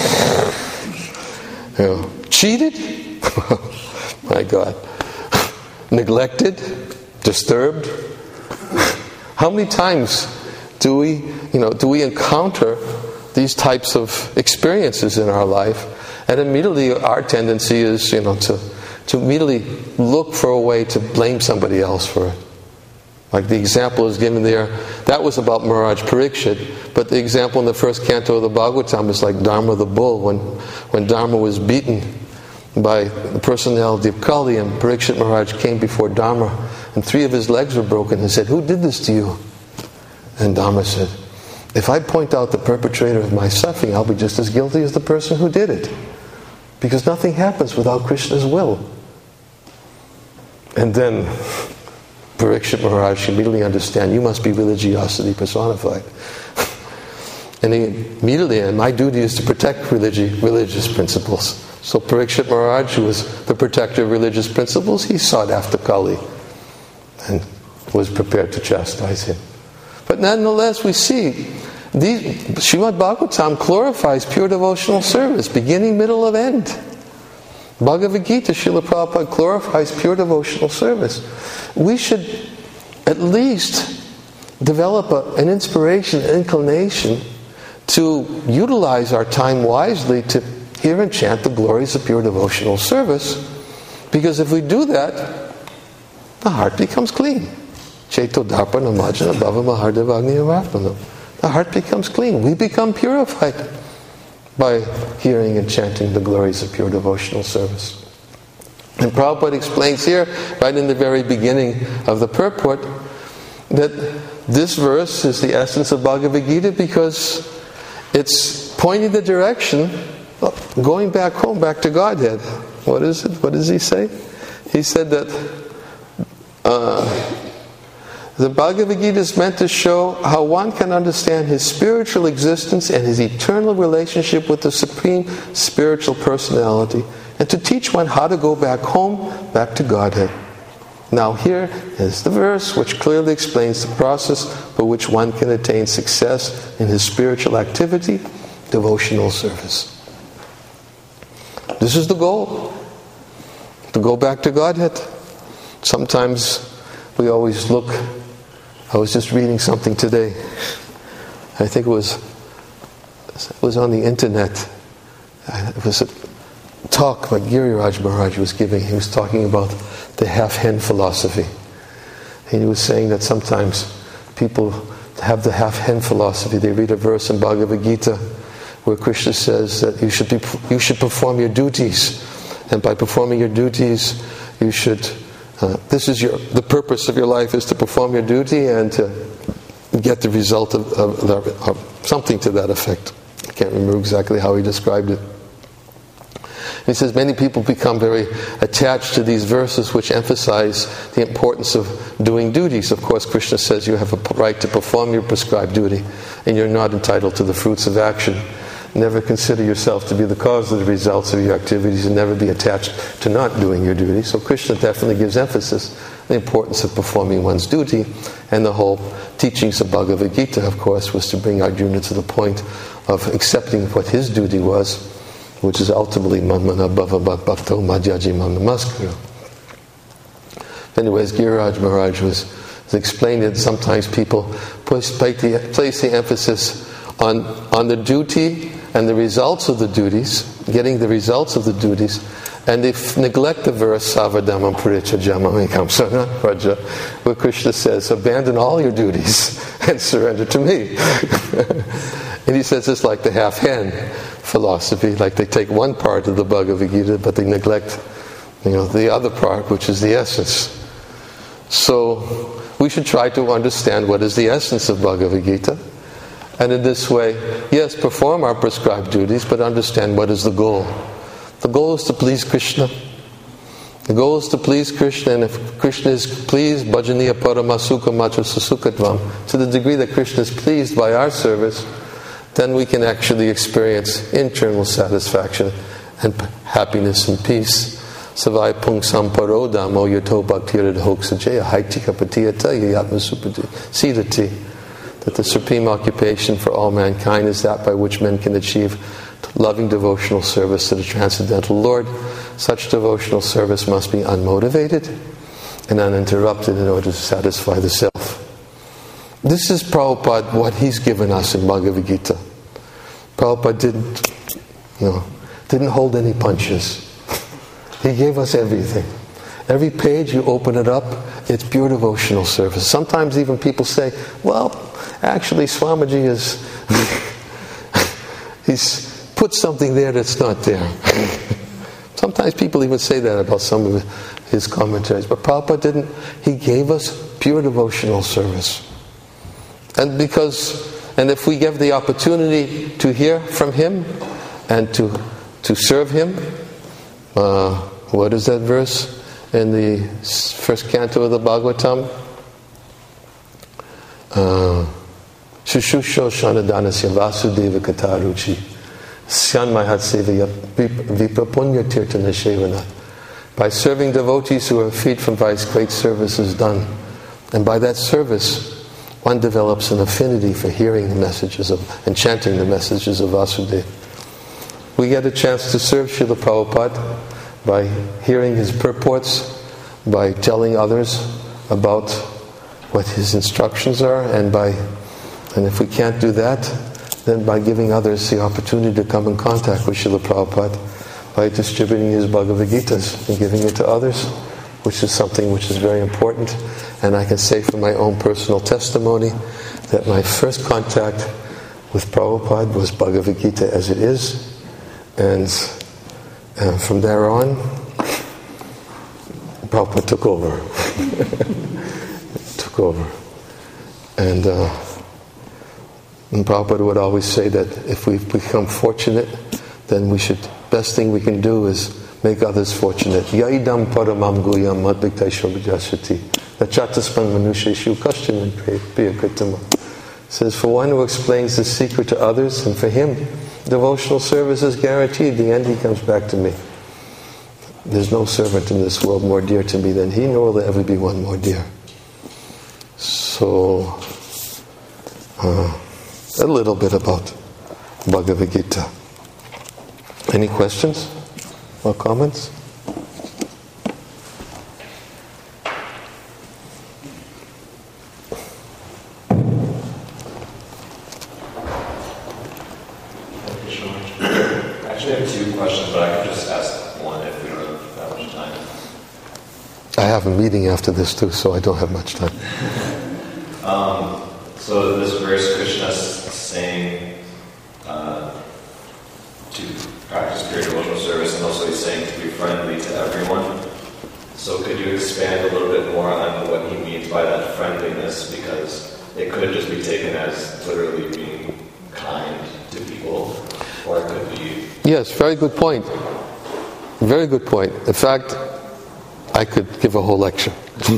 you know, cheated? My God. Neglected, disturbed. How many times do we, you know, do we encounter these types of experiences in our life, and immediately our tendency is, you know, to to immediately look for a way to blame somebody else for it. Like the example is given there, that was about Maharaj Parikshit, but the example in the first canto of the Bhagavatam is like Dharma the bull, when when Dharma was beaten by the personality of Kali, and Parikshit Maharaj came before Dharma, and three of his legs were broken, and said, "Who did this to you?" And Dharma said, "If I point out the perpetrator of my suffering, I'll be just as guilty as the person who did it. Because nothing happens without Krishna's will." And then Parikshit Maharaj immediately understand, you must be religiosity personified. And he immediately, and my duty is to protect religi- religious principles. So Parikshit Maharaj, who was the protector of religious principles, he sought after Kali and was prepared to chastise him. But nonetheless, we see these, Srimad Bhagavatam glorifies pure devotional service, beginning, middle, and end. Bhagavad Gita, Srila Prabhupada glorifies pure devotional service. We should at least develop a, an inspiration, an inclination to utilize our time wisely to hear and chant the glories of pure devotional service. Because if we do that, the heart becomes clean. Cheto darpana majana bhava mahardevagni avapana. The heart becomes clean. We become purified by hearing and chanting the glories of pure devotional service. And Prabhupada explains here, right in the very beginning of the purport, that this verse is the essence of Bhagavad Gita because it's pointing the direction, going back home, back to Godhead. What is it? What does he say? He said that uh, the Bhagavad Gita is meant to show how one can understand his spiritual existence and his eternal relationship with the Supreme Spiritual Personality, and to teach one how to go back home, back to Godhead. Now here is the verse which clearly explains the process by which one can attain success in his spiritual activity, devotional service. This is the goal, to go back to Godhead. Sometimes we always look, I was just reading something today, I think it was, it was on the internet, it was a talk that Giriraj Maharaj was giving. He was talking about the half-hen philosophy. And he was saying that sometimes people have the half-hen philosophy. They read a verse in Bhagavad Gita where Krishna says that you should be, you should perform your duties, and by performing your duties, you should. Uh, this is your the purpose of your life is to perform your duty and to get the result of, of, of something to that effect. I can't remember exactly how he described it. He says many people become very attached to these verses which emphasize the importance of doing duties. Of course, Krishna says you have a right to perform your prescribed duty, and you're not entitled to the fruits of action. Never consider yourself to be the cause of the results of your activities, and never be attached to not doing your duty. So Krishna definitely gives emphasis on the importance of performing one's duty, and the whole teachings of Bhagavad Gita, of course, was to bring Arjuna to the point of accepting what his duty was, which is ultimately Mamana Bhava Bhakto Madhyaji Mam Namaskara. Anyways, Giriraj Maharaj was, was explaining that sometimes people place the, place the emphasis on, on the duty and the results of the duties, getting the results of the duties, and they f- neglect the verse Savadamam Parichajamam Kamsana Raja, where Krishna says, abandon all your duties and surrender to me. And he says it's like the half-hen philosophy, like they take one part of the Bhagavad Gita, but they neglect, you know, the other part, which is the essence. So we should try to understand what is the essence of Bhagavad Gita, and in this way, yes, perform our prescribed duties, but understand what is the goal. The goal is to please Krishna. The goal is to please Krishna, and if Krishna is pleased, bhajaniya paramasuka matra susukatvam, to the degree that Krishna is pleased by our service, then we can actually experience internal satisfaction and happiness and peace. Savai pungsam parodamo yato bhaktirad hoksajaya haitika patiyata yayatma supati sidati. That the supreme occupation for all mankind is that by which men can achieve loving devotional service to the Transcendental Lord. Such devotional service must be unmotivated and uninterrupted in order to satisfy the self. This is Prabhupada, what he's given us in Bhagavad Gita. Prabhupada didn't, you know, didn't hold any punches. He gave us everything. Every page you open it up, it's pure devotional service. Sometimes even people say, well, actually Swamiji is, he's put something there that's not there. Sometimes people even say that about some of his commentaries. But Prabhupada didn't. He gave us pure devotional service. And because, and if we give the opportunity to hear from him and to to serve him, uh, what is that verse in the first canto of the Bhagavatam? Shushusho Shanadanasya Vasudeva Kataruchi Syanmahatsevaya Viprapunya Tirtana Shevana. By serving devotees who are freed from vice, great service is done. And by that service, one develops an affinity for hearing the messages of and chanting the messages of Vasudeva. We get a chance to serve Srila Prabhupada by hearing his purports, by telling others about what his instructions are, and by and if we can't do that, then by giving others the opportunity to come in contact with Srila Prabhupada by distributing his Bhagavad Gitas and giving it to others, which is something which is very important. And I can say from my own personal testimony that my first contact with Prabhupada was Bhagavad Gita as it is, and uh, from there on, Prabhupada took over. took over. And, uh, and Prabhupada would always say that if we've become fortunate, then we should, best thing we can do is make others fortunate. Yaidam paramam guyam madbhiktai shobhajashati. Nachataspang manusheshu kashtaman priyakritama. Says, for one who explains the secret to others, and for him, devotional service is guaranteed. The end, he comes back to me. There's no servant in this world more dear to me than he, nor will there ever be one more dear. So, uh, a little bit about Bhagavad Gita. Any questions or comments?
Actually, I have two questions, but I can just ask one if we don't have that much time.
I have a meeting after this too, so I don't have much time.
Um, so this verse, Krishna is saying uh, to practice pure devotional service, and also he's saying to be friendly to everyone. So could you expand a little bit more on what he means by that friendliness? Because it could just be taken as literally being kind to people, or it could be...
Yes, very good point. Very good point. In fact, I could give a whole lecture.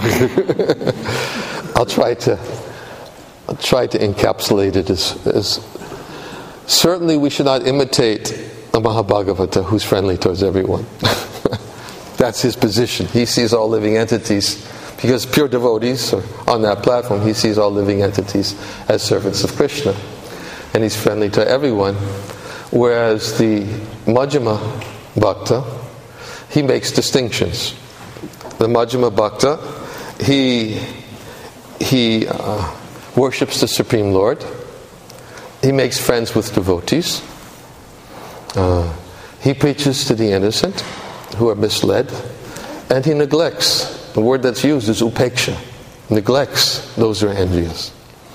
I'll try to I'll try to encapsulate it as, as certainly we should not imitate a Mahabhagavata who's friendly towards everyone. That's his position. He sees all living entities, because pure devotees are on that platform, he sees all living entities as servants of Krishna. And he's friendly to everyone. Whereas the Majjhima Bhakta, he makes distinctions. The Majjhima Bhakta, he he uh, worships the Supreme Lord. He makes friends with devotees. Uh, he preaches to the innocent who are misled, and he neglects. The word that's used is upeksha. Neglects those who are envious.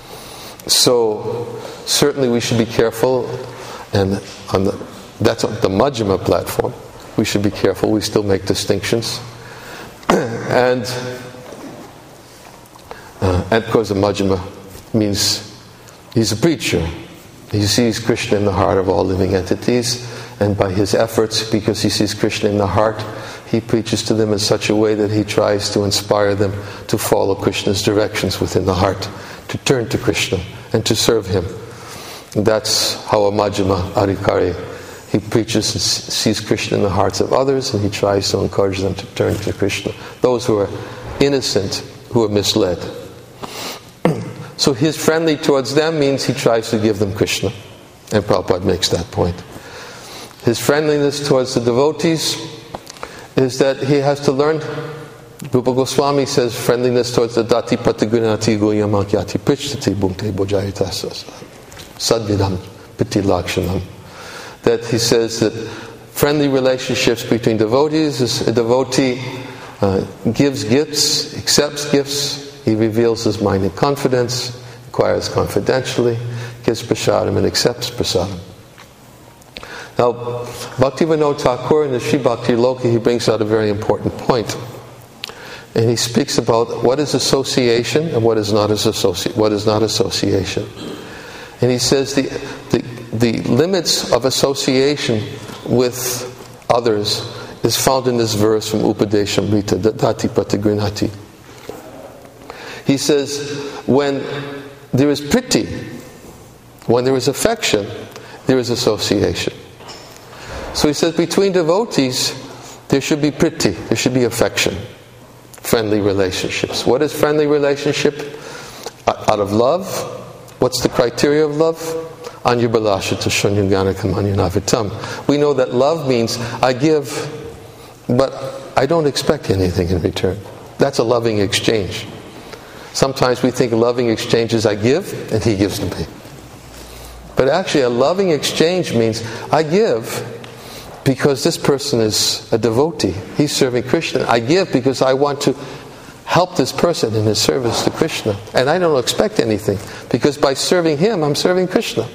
So certainly we should be careful, and on the, that's on the Majjhima platform. We should be careful. We still make distinctions. And uh, and of course the Majjhima means he's a preacher. He sees Krishna in the heart of all living entities, and by his efforts, because he sees Krishna in the heart, he preaches to them in such a way that he tries to inspire them to follow Krishna's directions within the heart, to turn to Krishna and to serve him. And that's how a Majjhima Adhikari, he preaches and sees Krishna in the hearts of others, and he tries to encourage them to turn to Krishna. Those who are innocent, who are misled. So his friendly towards them means he tries to give them Krishna. And Prabhupada makes that point. His friendliness towards the devotees is that he has to learn. Rupa Goswami says friendliness towards the dati patigunati goyamakyati prichtati bhunte bojayatasas sadvidam piti lakshanam. That he says that friendly relationships between devotees is a devotee uh, gives gifts, accepts gifts, he reveals his mind in confidence, inquires confidentially, gives prasadam and accepts prasadam. Now, Bhaktivinoda Thakur in the Sri Bhakti Loka, he brings out a very important point. And he speaks about what is association and what is not as associ- what is not association. And he says the, the the limits of association with others is found in this verse from Upadeshamrita, Dati Pratigrinati. He says, when there is priti, when there is affection, there is association. So he says, between devotees, there should be priti, there should be affection, friendly relationships. What is friendly relationship? Out of love. What's the criteria of love? Anyubalashita shunyuganakam anyunavitam. We know that love means I give, but I don't expect anything in return. That's a loving exchange. Sometimes we think loving exchange is I give and he gives to me. But actually a loving exchange means I give because this person is a devotee. He's serving Krishna. I give because I want to help this person in his service to Krishna. And I don't expect anything, because by serving him, I'm serving Krishna.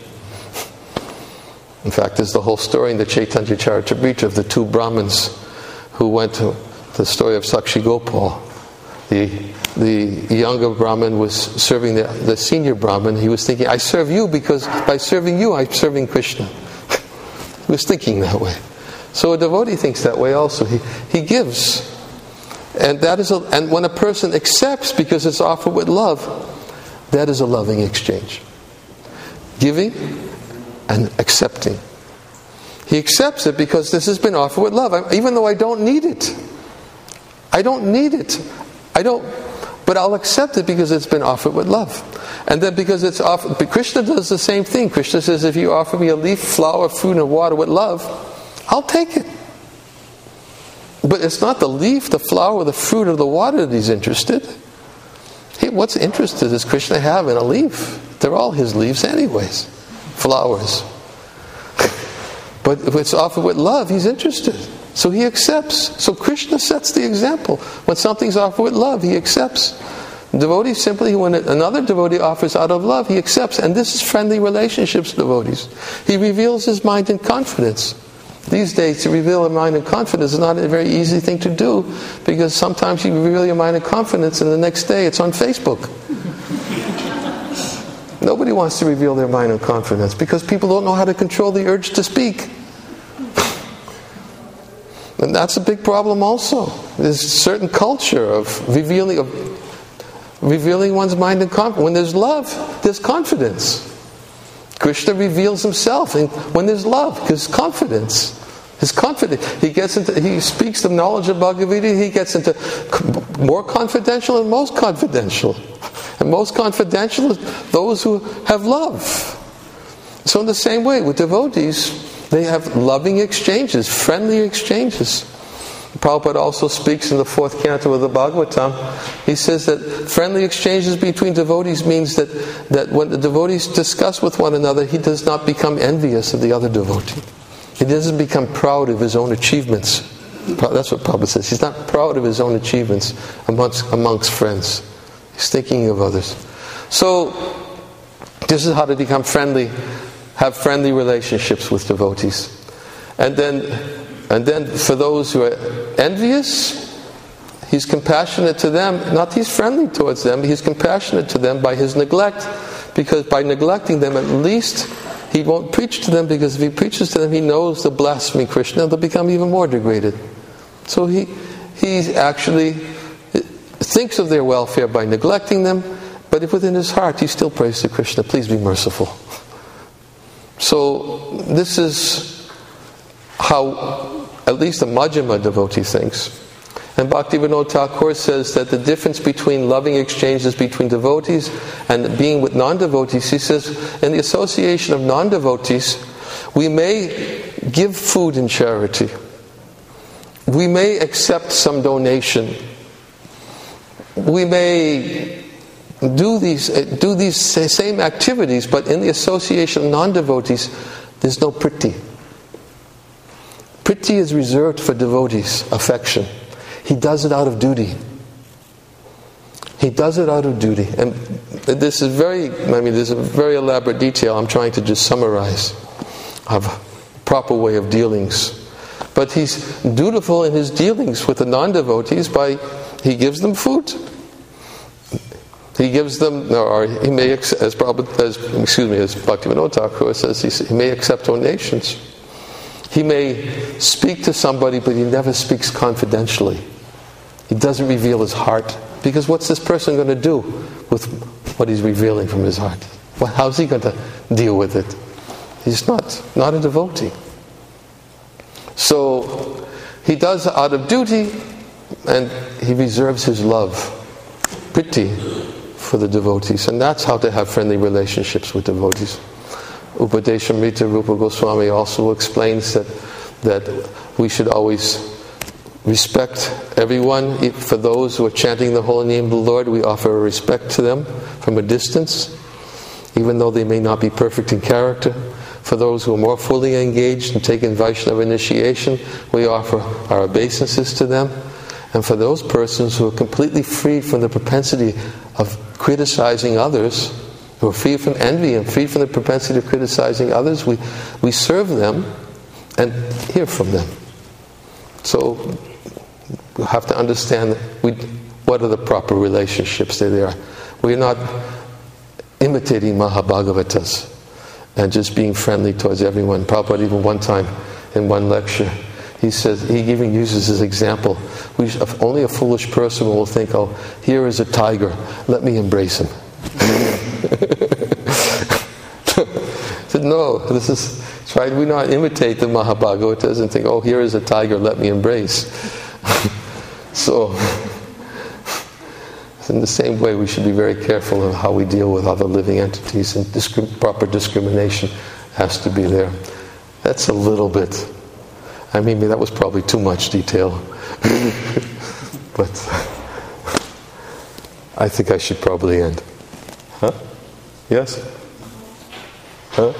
In fact, there's the whole story in the Chaitanya Charitamrita of the two Brahmins who went to the story of Sakshi Gopal. The, the younger Brahmin was serving the, the senior Brahmin. He was thinking, I serve you because by serving you, I'm serving Krishna. He was thinking that way. So a devotee thinks that way also. He, he gives. And that is a, and when a person accepts because it's offered with love, that is a loving exchange. Giving and accepting. He accepts it because this has been offered with love. I, even though I don't need it. I don't need it. I don't, but I'll accept it because it's been offered with love. And then because it's offered, but Krishna does the same thing. Krishna says, if you offer me a leaf, flower, fruit, and water with love, I'll take it. But it's not the leaf, the flower, the fruit, or the water that he's interested. He, what's interested does Krishna have in a leaf? They're all his leaves anyways. Flowers. But if it's offered with love, he's interested. So he accepts. So Krishna sets the example. When something's offered with love, he accepts. Devotees simply, when another devotee offers out of love, he accepts. And this is friendly relationships, devotees. He reveals his mind in confidence. These days, to reveal a mind in confidence is not a very easy thing to do, because sometimes you reveal your mind in confidence and the next day it's on Facebook. Nobody wants to reveal their mind in confidence because people don't know how to control the urge to speak. And that's a big problem also. There's a certain culture of revealing of revealing one's mind in confidence. When there's love, there's confidence. Krishna reveals himself, and when there's love, his confidence. His confidence. He gets into. He speaks the knowledge of Bhagavad Gita. He gets into more confidential and most confidential, and most confidential is those who have love. So in the same way with devotees, they have loving exchanges, friendly exchanges. Prabhupada also speaks in the fourth canto of the Bhagavatam. He says that friendly exchanges between devotees means that, that when the devotees discuss with one another, he does not become envious of the other devotee. He doesn't become proud of his own achievements. That's what Prabhupada says. He's not proud of his own achievements amongst, amongst friends. He's thinking of others. So, this is how to become friendly, have friendly relationships with devotees. And then, and then for those who are envious, he's compassionate to them. Not he's friendly towards them, he's compassionate to them by his neglect. Because by neglecting them, at least he won't preach to them, because if he preaches to them, he knows the blasphemy Krishna, they'll become even more degraded. So he he actually thinks of their welfare by neglecting them, but if within his heart he still prays to Krishna, please be merciful. So this is how at least a Majjhima devotee thinks. And Bhaktivinoda Thakur says that the difference between loving exchanges between devotees and being with non-devotees, he says, in the association of non-devotees, we may give food in charity. We may accept some donation. We may do these do these same activities, but in the association of non-devotees, there's no priti. Priti is reserved for devotees, affection. He does it out of duty. He does it out of duty. And this is very, I mean, there's a very elaborate detail. I'm trying to just summarize of a proper way of dealings. But he's dutiful in his dealings with the non-devotees by, he gives them food. He gives them, or he may, as, as excuse me, as Bhaktivinoda Thakur says, he, he may accept donations. He may speak to somebody, but he never speaks confidentially. He doesn't reveal his heart. Because what's this person going to do with what he's revealing from his heart? Well, how's he going to deal with it? He's not, not a devotee. So, he does out of duty, and he reserves his love, priti, for the devotees. And that's how to have friendly relationships with devotees. Upadeshamrita Rupa Goswami also explains that that we should always respect everyone. For those who are chanting the holy name of the Lord, we offer a respect to them from a distance, even though they may not be perfect in character. For those who are more fully engaged and taking Vaishnava initiation, we offer our obeisances to them. And for those persons who are completely free from the propensity of criticizing others, who are free from envy and free from the propensity of criticizing others, we, we serve them and hear from them. So have to understand we, what are the proper relationships that there are. We're not imitating Mahabhagavatas and just being friendly towards everyone. Prabhupada even one time in one lecture, he says, he even uses his example. We, only a foolish person will think, oh, here is a tiger, let me embrace him. Said, no, this is, try we not imitate the Mahabhagavatas and think, oh, here is a tiger, let me embrace. So, in the same way, we should be very careful of how we deal with other living entities, and discri- proper discrimination has to be there. That's a little bit. I mean, that was probably too much detail. But I think I should probably end. Huh? Yes? Huh?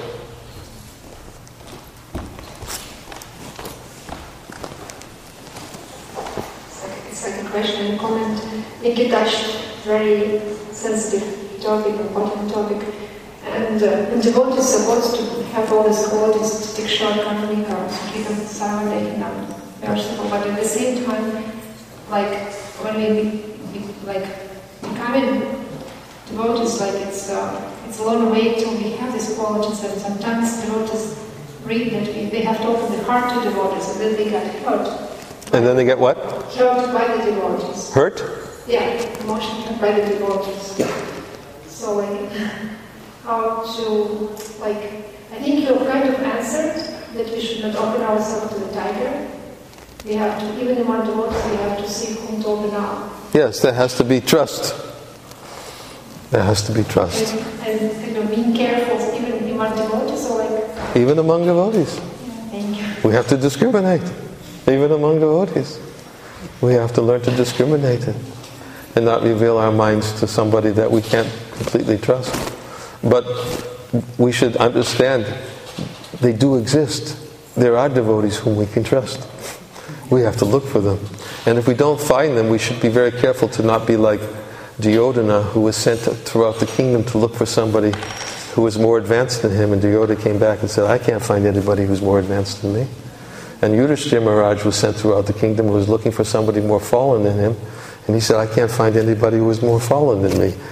It's like a question and comment. Nikki touched very sensitive topic, important topic. And uh, the devote is supposed to have all these qualities, to take shortcut, to keep them silent, and um, merciful. But at the same time, like when we be, like becoming devotees, like it's uh, it's a long way till we have these qualities. And sometimes devotees read that we, they have to open the heart to devotees, and then they get hurt.
And then they get what?
Hurt by the devotees.
Hurt?
Yeah, emotionally by the devotees. So like, how to, like, I think you kind of answered that we should not open ourselves to the tiger. We have to, even among devotees, we have to see whom to open up.
Yes, there has to be trust. There has to be trust.
And, and you know, being careful, even among devotees, or like...
Even among devotees.
Thank you.
We have to discriminate. Even among devotees. We have to learn to discriminate it. And not reveal our minds to somebody that we can't completely trust. But we should understand they do exist. There are devotees whom we can trust. We have to look for them. And if we don't find them, we should be very careful to not be like Duryodhana, who was sent throughout the kingdom to look for somebody who was more advanced than him. And Duryodhana came back and said, I can't find anybody who's more advanced than me. And Yudhishthira Maharaj was sent throughout the kingdom and was looking for somebody more fallen than him. And he said, I can't find anybody who is more fallen than me.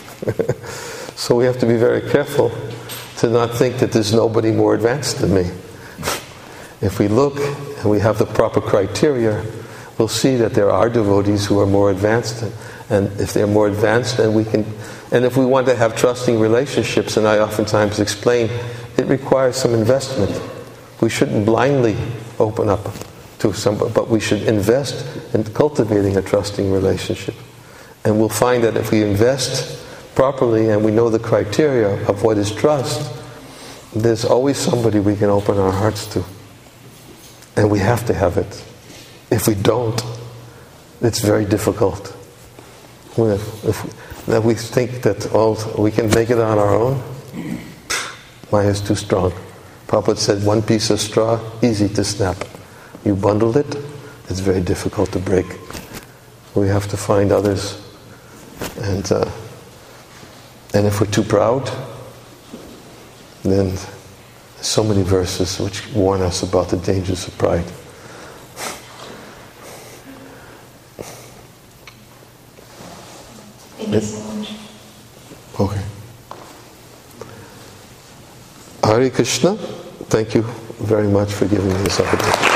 So we have to be very careful to not think that there's nobody more advanced than me. If we look and we have the proper criteria, we'll see that there are devotees who are more advanced. And if they're more advanced, then we can... And if we want to have trusting relationships, and I oftentimes explain, it requires some investment. We shouldn't blindly open up to somebody, but we should invest in cultivating a trusting relationship. And we'll find that if we invest properly and we know the criteria of what is trust, there's always somebody we can open our hearts to. And we have to have it. If we don't, it's very difficult. If, if, that we think that all we can make it on our own, Maya is too strong. Prabhupada said, one piece of straw, easy to snap. You bundle it, it's very difficult to break. We have to find others. And uh, and if we're too proud, then there's so many verses which warn us about the dangers of pride.
Thank you so much.
Okay. Hare Krishna, thank you very much for giving me this opportunity.